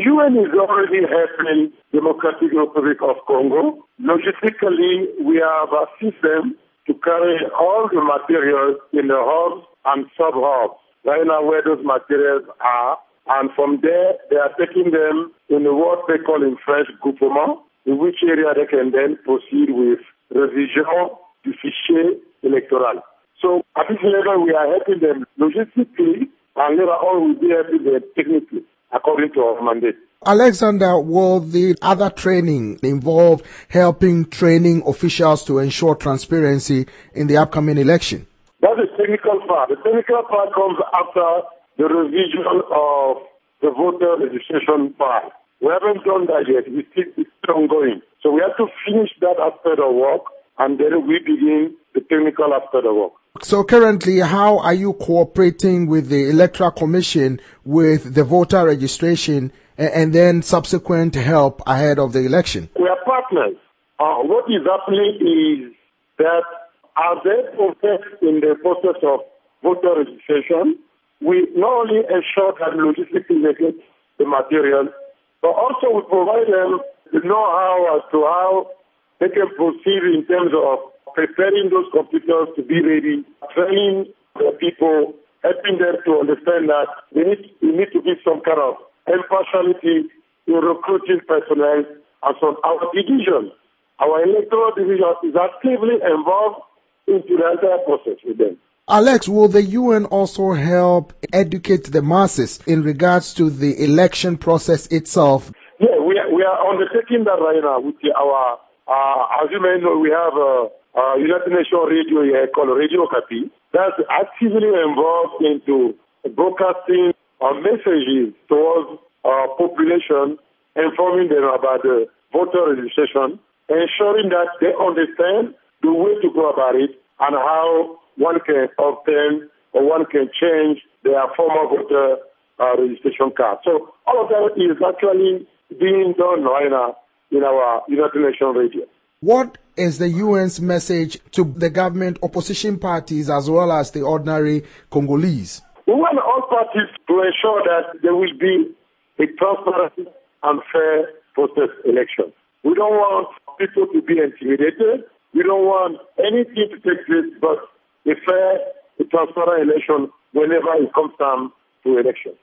UN is already helping Democratic Republic of Congo. Logistically, we have assisted them to carry all the materials in the hubs and sub-hubs, right now where those materials are. And from there, they are taking them in what they call in French groupement, in which area they can then proceed with revision du fichier électoral. So at this level, we are helping them logistically, and later on we'll be helping them technically, according to our mandate. Alexander, will the other training involve helping training officials to ensure transparency in the upcoming election? That's the technical part. The technical part comes after the revision of the voter registration part. We haven't done that yet. It's still ongoing. So we have to finish that aspect of work, and then we begin the technical aspect of work. So currently, how are you cooperating with the Electoral Commission with the voter registration and then subsequent help ahead of the election? We are partners. What is happening is that as they progress in the process of voter registration, we not only ensure that logistically they get the material, but also we provide them the know-how as to how they can proceed in terms of preparing those computers to be ready, training the people, helping them to understand that we need to give some kind of impartiality in recruiting personnel. And so our division, our electoral division is actively involved into the entire process with them. Alex, will the UN also help educate the masses in regards to the election process itself? Yeah, we are undertaking that right now with our, as you may know, we have a United Nations radio here called Radio Okapi that's actively involved into broadcasting messages towards our population, informing them about the voter registration, ensuring that they understand the way to go about it and how one can obtain or one can change their former voter registration card. So all of that is actually being done right now in our United Nations radio. What is the UN's message to the government, opposition parties, as well as the ordinary Congolese? We want all parties to ensure that there will be a transparent and fair process election. We don't want people to be intimidated. We don't want anything to take place but a fair, a transparent election whenever it comes time to election.